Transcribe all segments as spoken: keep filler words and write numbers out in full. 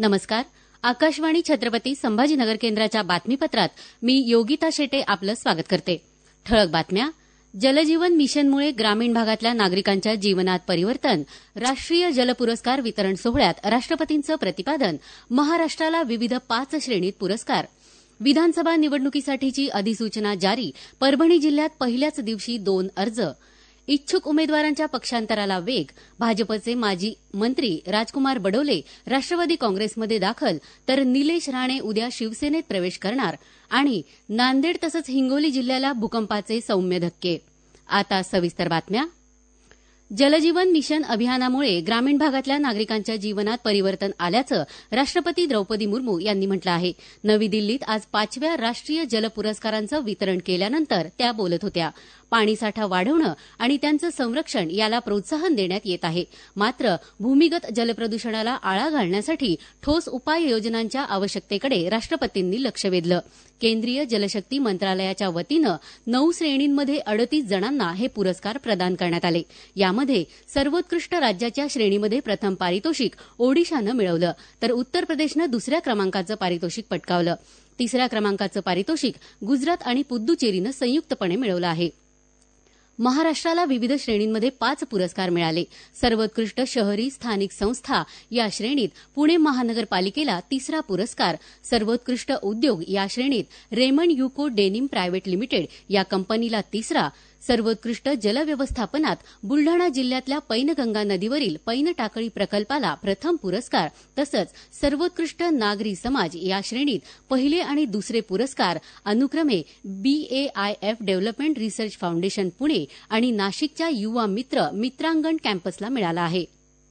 नमस्कार. आकाशवाणी छत्रपती संभाजीनगर केंद्राच्या बातमीपत्रात मी योगिता शेटे आपलं स्वागत करते. ठळक बातम्या. जलजीवन मिशनमुळे ग्रामीण भागातल्या नागरिकांच्या जीवनात परिवर्तन. राष्ट्रीय जल पुरस्कार वितरण सोहळ्यात राष्ट्रपतींचं प्रतिपादन. महाराष्ट्राला विविध पाच श्रेणीत पुरस्कार. विधानसभा निवडणुकीसाठीची अधिसूचना जारी. परभणी जिल्ह्यात पहिल्याच दिवशी दोन अर्ज. इच्छुक उमेदवारांच्या पक्षांतराला वेग. भाजपचे माजी मंत्री राजकुमार बडोले राष्ट्रवादी काँग्रेसमध्ये दाखल, तर निलेश राणे उद्या शिवसेनेत प्रवेश करणार. आणि नांदेड तसंच हिंगोली जिल्ह्याला भूकंपाचे सौम्य धक्के. आता सविस्तर बातम्या. जलजीवन मिशन अभियानामुळे ग्रामीण भागातल्या नागरिकांच्या जीवनात परिवर्तन आल्याचं राष्ट्रपती द्रौपदी मुर्मू यांनी म्हटलं आहे. नवी दिल्लीत आज पाचव्या राष्ट्रीय जल पुरस्कारांचं वितरण केल्यानंतर त्या बोलत होत्या. पाणीसाठा वाढवणं आणि त्यांचं संरक्षण याला प्रोत्साहन देण्यात येत आहे. मात्र भूमिगत जलप्रदूषणाला आळा घालण्यासाठी ठोस उपाययोजनांच्या आवश्यकतेकडे राष्ट्रपतींनी लक्ष वेधलं. केंद्रीय जलशक्ती मंत्रालयाच्या वतीनं नऊ श्रेणींमध्ये अडतीस जणांना हे पुरस्कार प्रदान करण्यात आले. यामध्ये सर्वोत्कृष्ट राज्याच्या श्रेणीमध्ये प्रथम पारितोषिक ओडिशानं मिळवलं, तर उत्तर प्रदेशनं दुसऱ्या क्रमांकाचं पारितोषिक पटकावलं. तिसऱ्या क्रमांकाचं पारितोषिक गुजरात आणि पुद्दुचेरीनं संयुक्तपणे मिळवलं आहे. महाराष्ट्राला विविध श्रेणींमध्ये पाच पुरस्कार मिळाले. सर्वोत्कृष्ट शहरी स्थानिक संस्था या श्रेणीत पुणे महानगरपालिकेला तिसरा पुरस्कार. सर्वोत्कृष्ट उद्योग या श्रेणीत Raymond UCO Denim Private Limited या कंपनीला तिसरा. सर्वोत्कृष्ट जलव्यवस्थापनात बुलढाणा जिल्ह्यातल्या पैनगंगा नदीवरील पैनटाकळी प्रकल्पाला प्रथम पुरस्कार. तसंच सर्वोत्कृष्ट नागरी समाज या श्रेणीत पहिले आणि दुसरे पुरस्कार अनुक्रमे BAIF Development Research Foundation Pune आणि नाशिकच्या युवा मित्र मित्रांगण कॅम्पसला मिळाला आहे.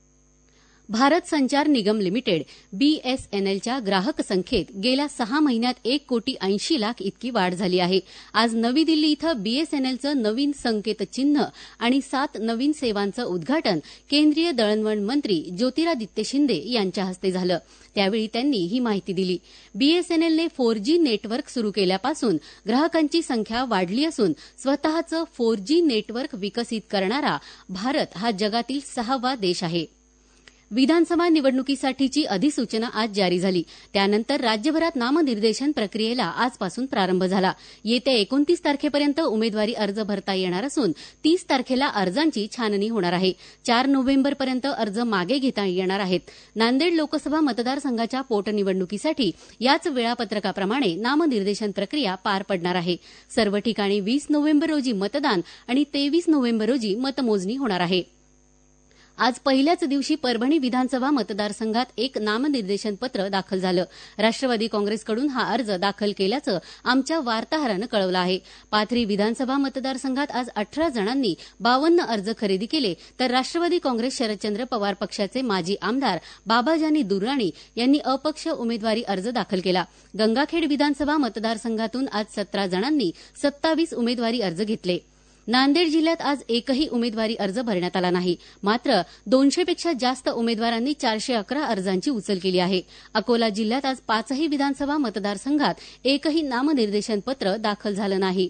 भारत संचार निगम लिमिटेड बीएसएनएलच्या ग्राहक संख्येत गेल्या सहा महिन्यात एक कोटी ऐंशी लाख इतकी वाढ झाली आहे. आज नवी दिल्ली इथं बीएसएनएलचं नवीन संकेतचिन्ह आणि सात नवीन सेवांचं उद्घाटन केंद्रीय दळणवळण मंत्री ज्योतिरादित्य शिंदे यांच्या हस्ते झालं. त्यावेळी त्यांनी ही माहिती दिली. बीएसएनएलने फोर जी नेटवर्क सुरू केल्यापासून ग्राहकांची संख्या वाढली असून स्वतःचं फोर जी नेटवर्क विकसित करणारा भारत हा जगातील सहावा देश आहे. विधानसभा निवडणुकीसाठीची अधिसूचना आज जारी झाली. त्यानंतर राज्यभरात नामनिर्देशन प्रक्रियेला आजपासून प्रारंभ झाला. येत्या एकोणतीस तारखेपर्यंत उमेदवारी अर्ज भरता येणार असून तीस तारखेला अर्जांची छाननी होणार आहे. चार नोव्हेंबरपर्यंत अर्ज मागे घेता येणार आहेत. नांदेड लोकसभा मतदारसंघाच्या पोटनिवडणुकीसाठी याच वेळापत्रकाप्रमाणे नामनिर्देशन प्रक्रिया पार पडणार आहे. सर्व ठिकाणी वीस नोव्हेंबर रोजी मतदान आणि तेवीस नोव्हेंबर रोजी मतमोजणी होणार आहे. आज पहिल्याच दिवशी परभणी विधानसभा मतदारसंघात एक नामनिर्देशन पत्र दाखल झालं. राष्ट्रवादी काँग्रेसकडून हा अर्ज दाखल केल्याचं आमच्या वार्ताहरानं कळवलं आहे. पाथरी विधानसभा मतदारसंघात आज अठरा जणांनी बावन्न अर्ज खरेदी केले, तर राष्ट्रवादी काँग्रेस शरदचंद्र पवार पक्षाचे माजी आमदार बाबाजानी दुर्राणी यांनी अपक्ष उमेदवारी अर्ज दाखल केला. गंगाखेड विधानसभा मतदारसंघातून आज सतरा जणांनी सत्तावीस उमेदवारी अर्ज घेतले. नांदेड जिल्ह्यात आज एकही उमेदवारी अर्ज भरण्यात आला नाही. मात्र दोनशेपेक्षा जास्त उमेदवारांनी चारशे अकरा अर्जांची उचल केली आहे. अकोला जिल्ह्यात आज पाचही विधानसभा मतदारसंघात एकही नामनिर्देशन पत्र दाखल झालं नाही.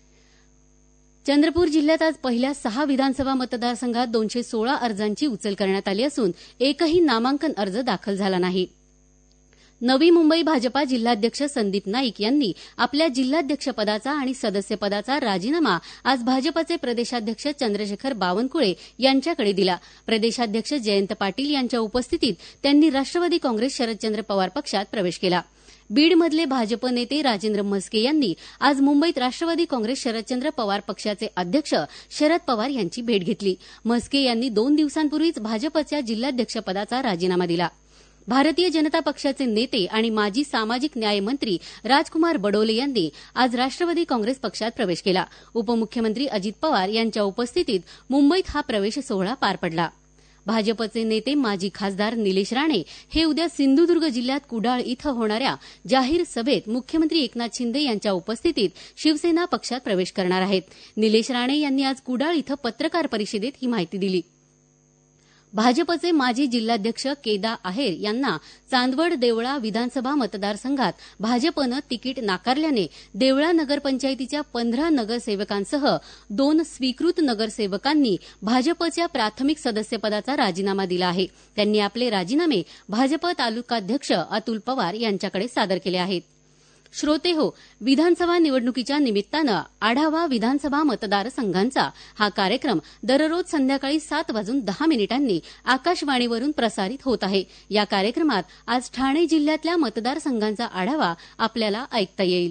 चंद्रपूर जिल्ह्यात आज पहिल्या सहा विधानसभा मतदारसंघात दोनशे सोळा अर्जांची उचल करण्यात आली असून एकही नामांकन अर्ज दाखल झाला नाही. नवी मुंबई भाजपा जिल्हाध्यक्ष संदीप नाईक यांनी आपल्या जिल्हाध्यक्षपदाचा आणि सदस्यपदाचा राजीनामा आज भाजपचे प्रदेशाध्यक्ष चंद्रशेखर बावनकुळे यांच्याकडे दिला. प्रदेशाध्यक्ष जयंत पाटील यांच्या उपस्थितीत त्यांनी राष्ट्रवादी काँग्रेस शरदचंद्र पवार पक्षात प्रवेश केला. बीडमधले भाजप नेते राजेंद्र म्हस्के यांनी आज मुंबईत राष्ट्रवादी काँग्रेस शरदचंद्र पवार पक्षाचे अध्यक्ष शरद पवार यांची भेट घेतली. म्हस्के यांनी दोन दिवसांपूर्वीच भाजपच्या जिल्हाध्यक्षपदाचा राजीनामा दिला. भारतीय जनता पक्षाचे नेते आणि माजी सामाजिक न्याय मंत्री राजकुमार बडोले यांनी आज राष्ट्रवादी काँग्रेस पक्षात प्रवेश केला. उपमुख्यमंत्री अजित पवार यांच्या उपस्थितीत मुंबईत हा प्रवेश सोहळा पार पडला. भाजपचे नेते माजी खासदार निलेश राणे हे उद्या सिंधुदुर्ग जिल्ह्यात कुडाळ इथं होणाऱ्या जाहीर सभेत मुख्यमंत्री एकनाथ शिंदे यांच्या उपस्थितीत शिवसेना पक्षात प्रवेश करणार आहेत. निलेश राणे यांनी आज कुडाळ इथं पत्रकार परिषदेत ही माहिती दिली. भाजपचे माजी जिल्हाध्यक्ष केदा आहेर यांना चांदवड देवळा विधानसभा मतदारसंघात भाजपनं तिकीट नाकारल्याने देवळा नगरपंचायतीच्या पंधरा नगरसेवकांसह दोन स्वीकृत नगरसेवकांनी भाजपच्या प्राथमिक सदस्यपदाचा राजीनामा दिला आहे. त्यांनी आपले राजीनामे भाजप तालुकाध्यक्ष अतुल पवार यांच्याकडे सादर केले आहेत. श्रोतेहो, विधानसभा निवडणुकीच्या निमित्तानं आढावा विधानसभा मतदारसंघांचा हा कार्यक्रम दररोज संध्याकाळी सात वाजून दहा मिनिटांनी आकाशवाणीवरून प्रसारित होत आहे. या कार्यक्रमात आज ठाणे जिल्ह्यातल्या मतदारसंघांचा आढावा आपल्याला ऐकता येईल.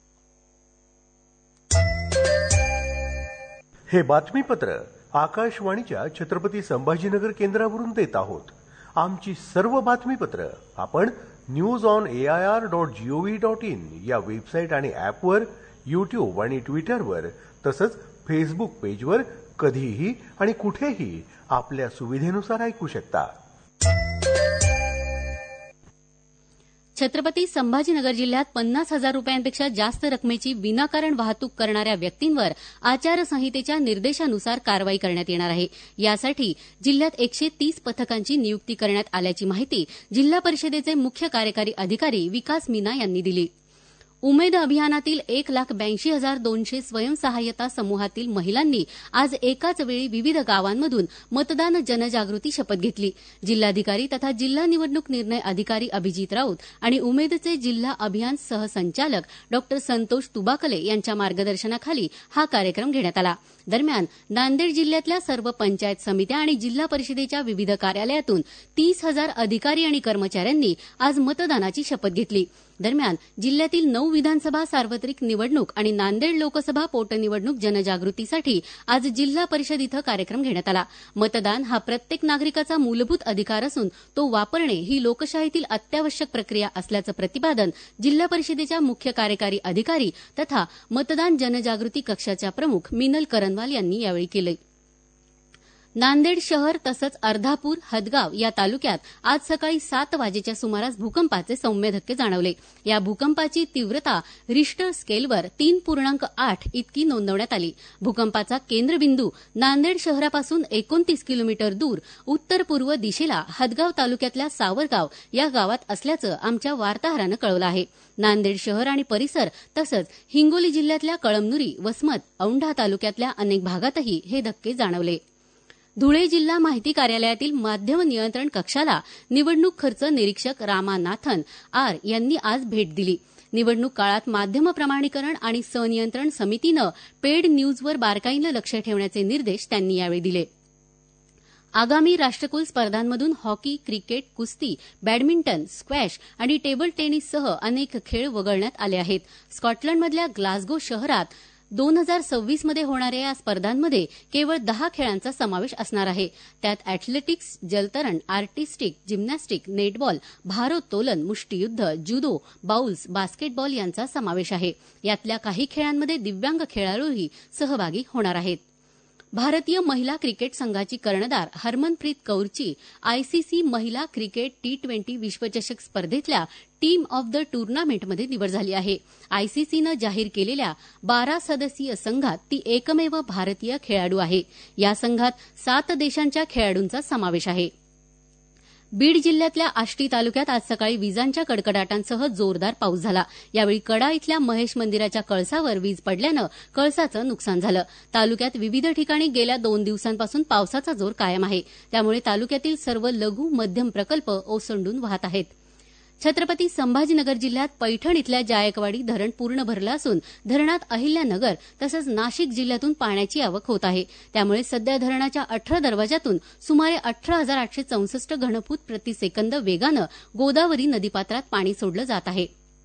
हे बातमीपत्र आकाशवाणीच्या छत्रपती संभाजीनगर केंद्रावरून देत आहोत. आमची सर्व बातमीपत्र आपण news on A I R dot G O V dot in या वेबसाईट आणि ॲपवर, युट्यूब आणि ट्विटरवर तसंच फेसबुक पेजवर कधीही आणि कुठेही आपल्या सुविधेनुसार ऐकू शकता. छत्रपती संभाजीनगर जिल्ह्यात पन्नास हजार रुपयांपेक्षा जास्त रकमेची विनाकारण वाहतूक करणाऱ्या व्यक्तींवर आचारसंहितेच्या निर्देशानुसार कारवाई करण्यात येणार आहे. यासाठी जिल्ह्यात एकशे तीस पथकांची नियुक्ती करण्यात आल्याची माहिती जिल्हा परिषदेचे मुख्य कार्यकारी अधिकारी विकास मीना यांनी दिली. उमेद अभियानातील एक लाख ब्याऐंशी हजार दोनशे स्वयंसहाय्यता समूहातील महिलांनी आज एकाच वेळी विविध गावांमधून मतदान जनजागृती शपथ घेतली. जिल्हाधिकारी तथा जिल्हा निवडणूक निर्णय अधिकारी अभिजित राऊत आणि उमेदचे जिल्हा अभियान सहसंचालक डॉ संतोष तुबाकले यांच्या मार्गदर्शनाखाली हा कार्यक्रम घेण्यात आला. दरम्यान नांदेड जिल्ह्यातल्या सर्व पंचायत समित्या आणि जिल्हा परिषदेच्या विविध कार्यालयातून तीस हजार अधिकारी आणि कर्मचाऱ्यांनी आज मतदानाची शपथ घेतली. दरम्यान जिल्ह्यातील नऊ विधानसभा सार्वत्रिक निवडणूक आणि नांदेड लोकसभा पोटनिवडणूक जनजागृतीसाठी आज जिल्हा परिषद इथं कार्यक्रम घेण्यात आला. मतदान हा प्रत्येक नागरिकाचा मूलभूत अधिकार असून तो वापरणे ही लोकशाहीतील अत्यावश्यक प्रक्रिया असल्याचं प्रतिपादन जिल्हा परिषदेच्या मुख्य कार्यकारी अधिकारी तथा मतदान जनजागृती कक्षाच्या प्रमुख मिनल करनवाल यांनी यावेळी केलं. नांदेड शहर तसंच अर्धापूर, हदगाव या तालुक्यात आज सकाळी सात वाजेच्या सुमारास भूकंपाचे सौम्य धक्के जाणवले. या भूकंपाची तीव्रता रिश्टर स्केलवर तीन पूर्णांक आठ इतकी नोंदवण्यात आली. भूकंपाचा केंद्रबिंदू नांदेड शहरापासून एकोणतीस किलोमीटर दूर उत्तर पूर्व दिशेला हदगाव तालुक्यातल्या सावरगाव या गावात असल्याचं आमच्या वार्ताहरानं कळवलं आहे. नांदेड शहर आणि परिसर तसंच हिंगोली जिल्ह्यातल्या कळमनुरी, वसमत, औंढा तालुक्यातल्या अनेक भागातही हे धक्के जाणवले. धुळे जिल्हा माहिती कार्यालयातील माध्यम नियंत्रण कक्षाला निवडणूक खर्च निरीक्षक रामानाथन आर यांनी आज भेट दिली. निवडणूक काळात माध्यम प्रमाणीकरण आणि संनियंत्रण समितीनं पेड न्यूजवर बारकाईनं लक्ष ठेवण्याचे निर्देश त्यांनी यावेळी दिले. आगामी राष्ट्रकुल स्पर्धांमधून हॉकी, क्रिकेट, कुस्ती, बॅडमिंटन, स्क्वॅश आणि टेबल टेनिससह अनेक खेळ वगळण्यात आले आहेत. स्कॉटलंडमधल्या ग्लासगो शहरात दोन हजार सव्वीस मध्ये होणाऱ्या या स्पर्धांमध्ये केवळ दहा खेळांचा समावेश असणार आहे. त्यात अॅथलेटिक्स, जलतरण, आर्टिस्टिक, जिम्नॅस्टिक, नेटबॉल, भारोत्तोलन, मुष्टियुद्ध, जुदो, बाउल्स, बास्केटबॉल यांचा समावेश आहे. यातल्या काही खेळांमध्ये दिव्यांग खेळाडूही सहभागी होणार आहेत. भारतीय महिला क्रिकेट संघाची कर्णधार हरमनप्रीत कौरची आयसीसी महिला क्रिकेट टी ट्वेंटी विश्वचषक स्पर्धेतल्या टीम ऑफ द टुर्नामेंटमध्ये निवड झाली आहे. आयसीसीनं जाहीर केलेल्या बारा सदस्यीय संघात ती एकमेव भारतीय खेळाडू आहे. या संघात सात देशांच्या खेळाडूंचा समावेश आहे. बीड जिल्ह्यातल्या आष्टी तालुक्यात आज सकाळी विजांच्या कडकडाटांसह जोरदार पाऊस झाला. यावेळी कडा इथल्या महेश मंदिराच्या कळसावर वीज पडल्यानं कळसाचं नुकसान झालं. तालुक्यात विविध ठिकाणी गेल्या दोन दिवसांपासून पावसाचा जोर कायम आहे. त्यामुळे तालुक्यातील सर्व लघु मध्यम प्रकल्प ओसंडून वाहत आहेत. छत्रपती संभाजीनगर जिल्ह्यात पैठण इथल्या जायकवाडी धरण पूर्ण भरलं असून धरणात अहिल्यानगर तसंच नाशिक जिल्ह्यातून पाण्याची आवक होत आहे. त्यामुळे सध्या धरणाच्या अठरा दरवाजातून सुमारे अठरा हजार आठशे चौसष्ट घनफूट प्रतिसेकंद वेगानं गोदावरी नदीपात्रात पाणी सोडलं जात आहे.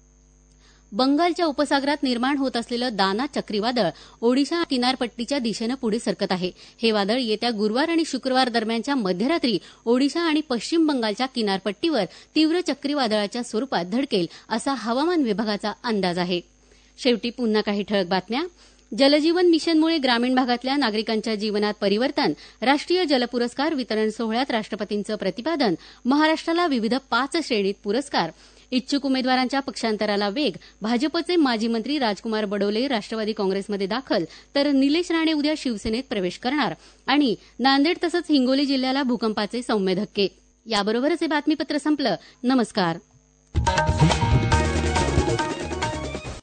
बंगालच्या उपसागरात निर्माण होत असलेलं दाना चक्रीवादळ ओडिशा किनारपट्टीच्या दिशेनं पुढे सरकत आहे. हे वादळ येत्या गुरुवार आणि शुक्रवार दरम्यानच्या मध्यरात्री ओडिशा आणि पश्चिम बंगालच्या किनारपट्टीवर तीव्र चक्रीवादळाच्या स्वरूपात धडकेल असा हवामान विभागाचा अंदाज आहे. शेवटी पुन्हा काही ठळक बातम्या. जलजीवन मिशनमुळे ग्रामीण भागातल्या नागरिकांच्या जीवनात परिवर्तन. राष्ट्रीय जलपुरस्कार वितरण सोहळ्यात राष्ट्रपतींचं प्रतिपादन. महाराष्ट्राला विविध पाच श्रेणीत पुरस्कार. इच्छुक उमेदवारांच्या पक्षांतराला वेग. भाजपचे माजी मंत्री राजकुमार बडोले राष्ट्रवादी काँग्रेसमध्ये दाखल, तर निलेश राणे उद्या शिवसेनेत प्रवेश करणार. आणि नांदेड तसंच हिंगोली जिल्ह्याला भूकंपाचे सौम्य धक्के. याबरोबरच हे बातमीपत्र संपलं. नमस्कार.